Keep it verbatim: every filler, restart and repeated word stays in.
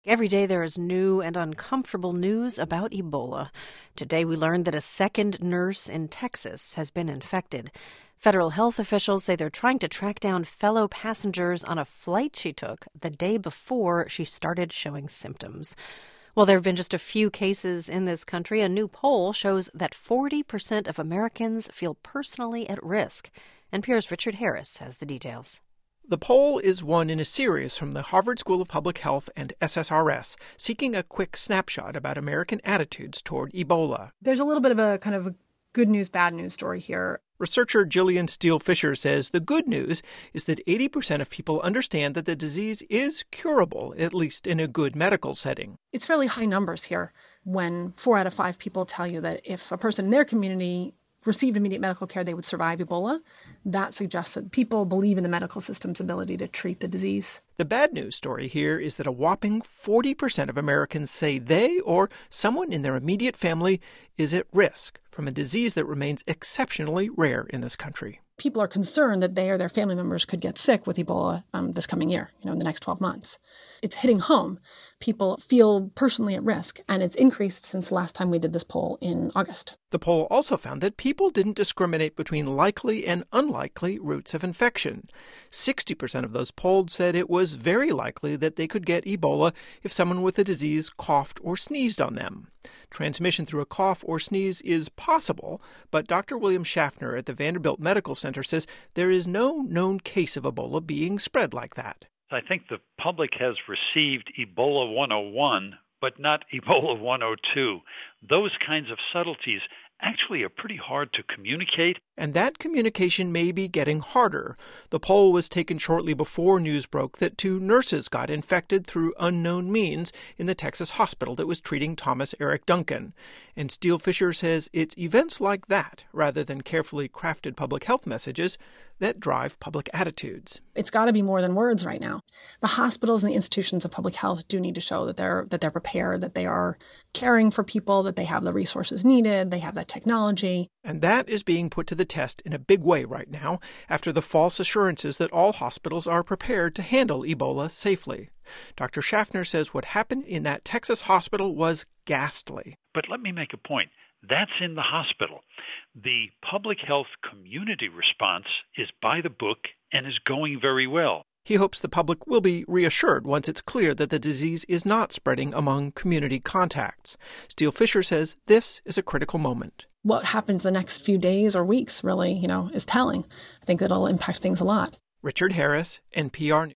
Every day there is new and uncomfortable news about Ebola. Today we learned that a second nurse in Texas has been infected. Federal health officials say they're trying to track down fellow passengers on a flight she took the day before she started showing symptoms. While there have been just a few cases in this country, a new poll shows that forty percent of Americans feel personally at risk. N P R's Richard Harris has the details. The poll is one in a series from the Harvard School of Public Health and S S R S, seeking a quick snapshot about American attitudes toward Ebola. There's a little bit of a kind of a good news, bad news story here. Researcher Jillian Steele Fisher says the good news is that eighty percent of people understand that the disease is curable, at least in a good medical setting. It's fairly high numbers here when four out of five people tell you that if a person in their community received immediate medical care, they would survive Ebola. That suggests that people believe in the medical system's ability to treat the disease. The bad news story here is that a whopping forty percent of Americans say they or someone in their immediate family is at risk from a disease that remains exceptionally rare in this country. People are concerned that they or their family members could get sick with Ebola um, this coming year, you know, in the next twelve months. It's hitting home. People feel personally at risk, and it's increased since the last time we did this poll in August. The poll also found that people didn't discriminate between likely and unlikely routes of infection. sixty percent of those polled said it was very likely that they could get Ebola if someone with the disease coughed or sneezed on them. Transmission through a cough or sneeze is possible, but Doctor William Schaffner at the Vanderbilt Medical Center says there is no known case of Ebola being spread like that. I think the public has received Ebola one oh one, but not Ebola one oh two. Those kinds of subtleties actually are pretty hard to communicate. And that communication may be getting harder. The poll was taken shortly before news broke that two nurses got infected through unknown means in the Texas hospital that was treating Thomas Eric Duncan. And Steele Fisher says it's events like that, rather than carefully crafted public health messages, that drive public attitudes. It's got to be more than words right now. The hospitals and the institutions of public health do need to show that they're that they're prepared, that they are caring for people, that they have the resources needed, they have that technology. And that is being put to the test in a big way right now after the false assurances that all hospitals are prepared to handle Ebola safely. Doctor Schaffner says what happened in that Texas hospital was ghastly. But let me make a point. That's in the hospital. The public health community response is by the book and is going very well. He hopes the public will be reassured once it's clear that the disease is not spreading among community contacts. Steele Fisher says this is a critical moment. What happens the next few days or weeks really, you know, is telling. I think that'll impact things a lot. Richard Harris, N P R News.